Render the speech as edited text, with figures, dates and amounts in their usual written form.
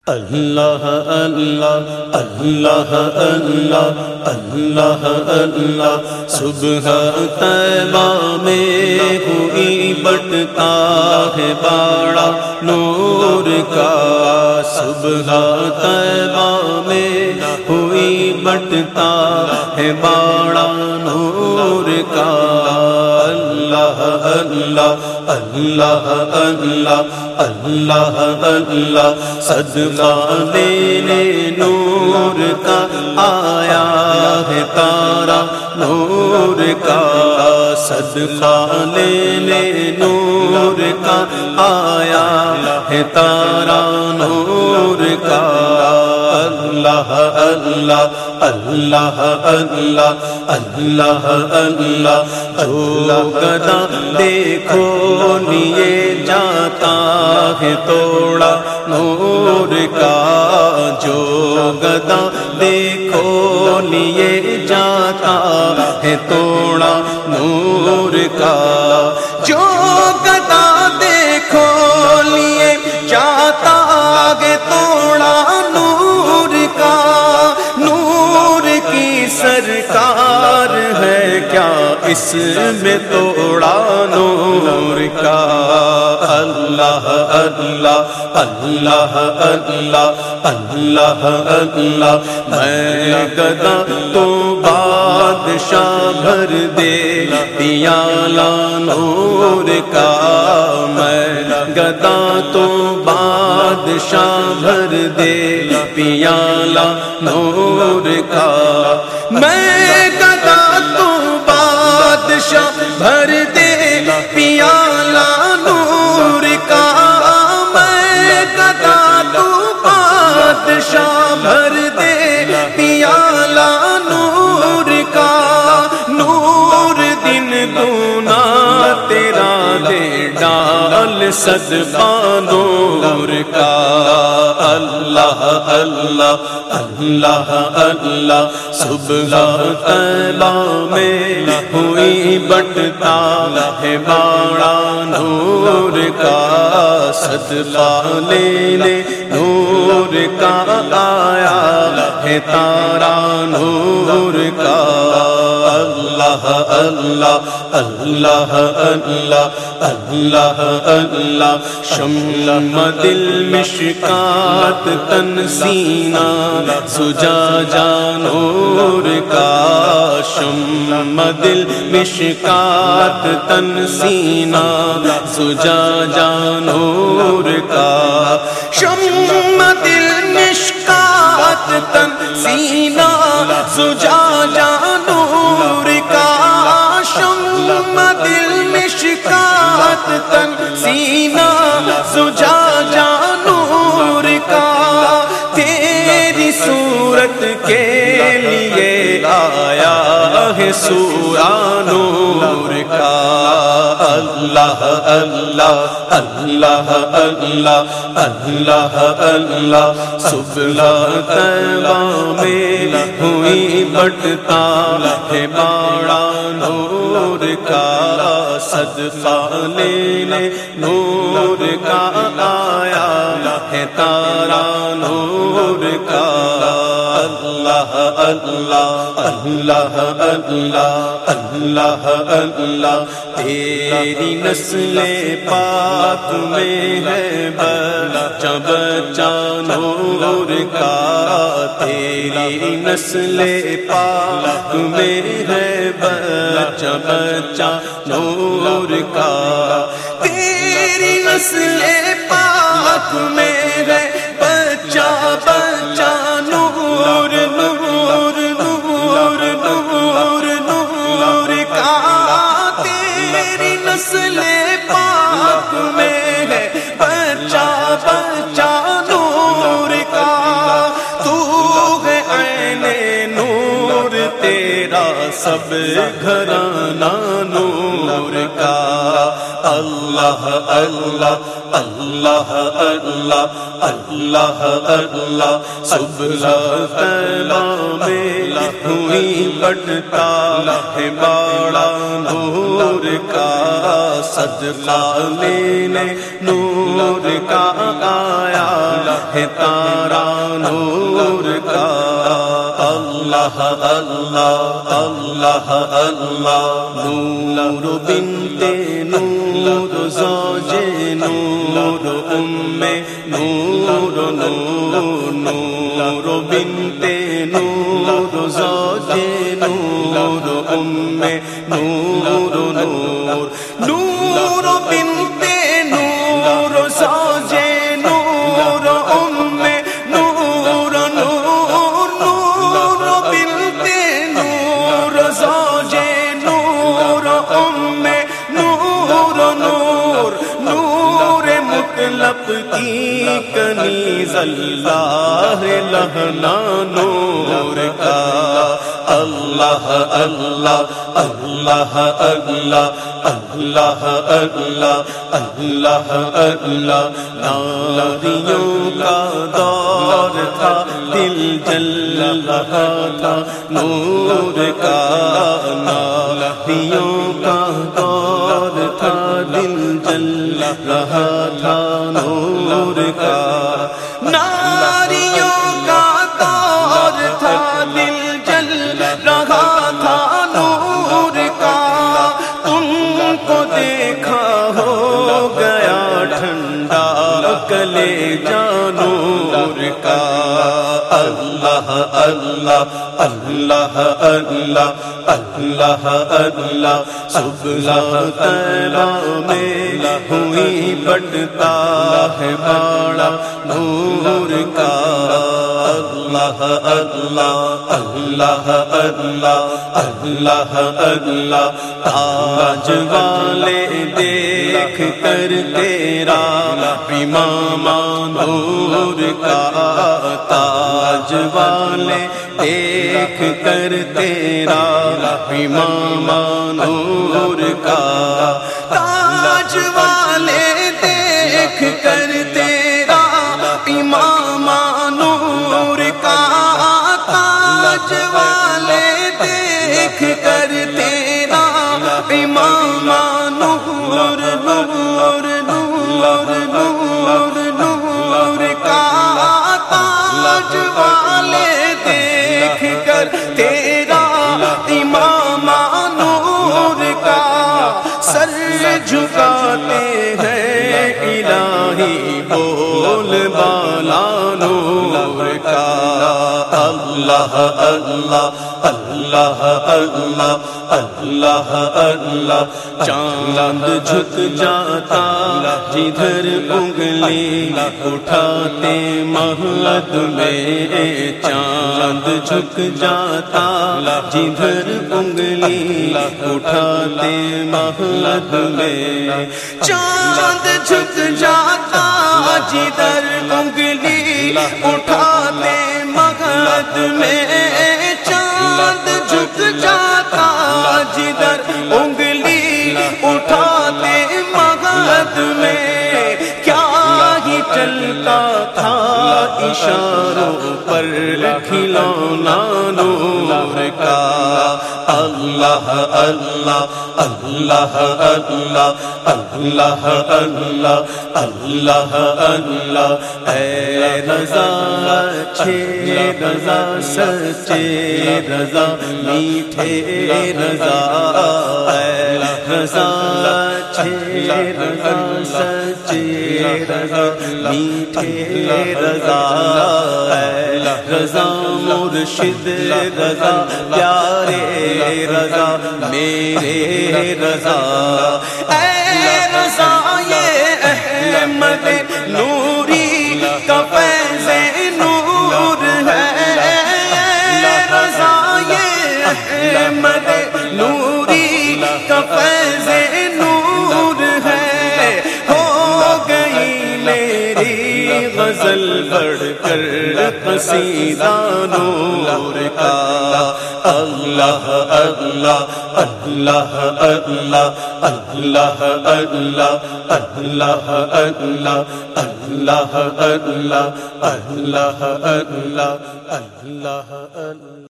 اللہ اللہ اللہ اللہ اللہ اللہ صبح طیبہ میں ہوئی بٹتا ہے باڑا نور کا، صبح طیبہ میں ہوئی بٹتا ہے باڑا نور کا، اللہ اللہ اللہ اللہ اللہ اللہ صدقہ لینے نور کا آیا ہے تارا نور کا، صدقہ لینے نور کا آیا ہے تارا نور کا، اللہ اللہ اللہ اللہ اللہ اللہ جو گدا دیکھو لیے جاتا ہے توڑا نور کا، جو گدا دیکھو لیے جاتا ہے توڑا نور کا، جو گدا دیکھو لیے جاتا ہے توڑا نور کا، نور کی سرکار ہے کیا اس میں توڑا نور کا، اللہ اللہ اللہ اللہ اللہ اللہ میں گدا تو بادشاہ بھر دے پیالہ نور کا، میں گدا تو بادشاہ بھر دے پیالہ نور کا، میں گدا تو بادشاہ بھر دے پیالہ نور کا، میں گدا تو بادشاہ بھر دے پیالہ نور کا، نور دن دونا تیرا دے ڈال صدقہ نور کا، اللہ اللہ اللہ اللہ صبح طیبہ میں ہوئی بٹتا ہے باڑا نور کا، صدقہ لینے نور کا آیا ہے تارا نور کا، اللہ اللہ اللہ اللہ اللہ اللہ شمع دل مشکات تن سینہ زجاجہ نور کا، شمع دل مشکات تن سینہ زجاجہ نور کا، شمع دل مشکات تن سینہ زجاجہ نور کا، شمع دل مشکات تن سینہ زجاجہ نور کا، تیری صورت کے لیے آیا ہے سورہ نور کا، اللہ اللہ اللہ اللہ اللہ اللہ صبح طیبہ میں ہوئی بٹتا ہے باڑا نور کا، صدقہ لینے نور کا آیا ہے تارا نور کا، اللہ اللہ اللہ اللہ اللہ اللہ تیری نسل پاک میں ہے بچہ بچہ نور کا، تیری نسل پاک میں ہے بچہ بچہ نور کا، تیری نسل پاک میں ہے بچہ بچہ نور نور نور نور نور کا، تیری نسل پاک میں ہے بچہ بچہ نور کا، تو ہے عین نور تیرا سب گھرانہ نور کا، اللہ اللہ اللہ اللہ اللہ اللہ صبح طیبہ میں ہوئی بٹتا ہے باڑا نور کا صدقہ لینے نور کا آیا ہے تارا نور کا اللہ اللہ اللہ اللہ نور بنت نور زوج نور ام نور نور نور بنت نور زوج نور ام نور نور نور بنت نور زوج نور ام نور نور نور بنت نور زوج نور ام نور نور نور مطلب کی کنیز اللہ لہنا نور کا اللہ اللہ اللہ اللہ اللہ اللہ اللہ اللہ ناریوں کا دور تھا دل جل رہا تھا نور کا ناریوں کا دور تھا دل جل رہا تھا نور کا ناریوں کا دور تھا دل جل رہا تھا نور کا تم کو دیکھا ہو گیا ٹھنڈا کلیجہ نور کا اللہ اللہ اللہ اللہ اللہ اللہ صبح طیبہ میں ہوئی بٹتا ہے باڑا نور کا اللہ اللہ اللہ اللہ اللہ اللہ تاج والے دیکھ کر تیرا امام نور کا تاج والے دیکھ کر تیرا امام نور کا تاج والے دیکھ کر تیرا امام نور کا تاج والے دیکھ کر تیرا امام نور نور نور نور نور کا تاج والے دیکھ کر تیرا امام نور کا سر جھکاتے ہیں الہی بول بالا نور کا اللہ اللہ اللہ اللہ اللہ اللہ چاند جھک جاتا جدھر انگلی اٹھاتے مہد میں چاند جھک جاتا جدھر انگلی اٹھاتے مہد میں چاند جھک جاتا جدھر انگلی اٹھاتے مہد میں چاند جھک جاتا جدھر انگلی اٹھاتے مہد میں کیا ہی چلتا تھا اشاروں پر کھلونا نور کا اللہ اللہ اللہ اللہ اللہ اللہ اللہ اللہ اے رضا اچھے رضا سچے رضا میٹھے رضا اے رضا اچھے رضا سچے رضا میٹھے رضا اے رضا مرشد رضا پیارے رضا میرے رضا اے رضا یہ احمد نوری کا فیض نور ہے رضا یہ احمد نوری کا فیض نور ہے ہو گئی میری غزل بڑھ کر قصیدہ نور کا اللہ اللہ اللہ اللہ اللہ اللہ اللہ اللہ اللہ اللہ اللہ اللہ اللہ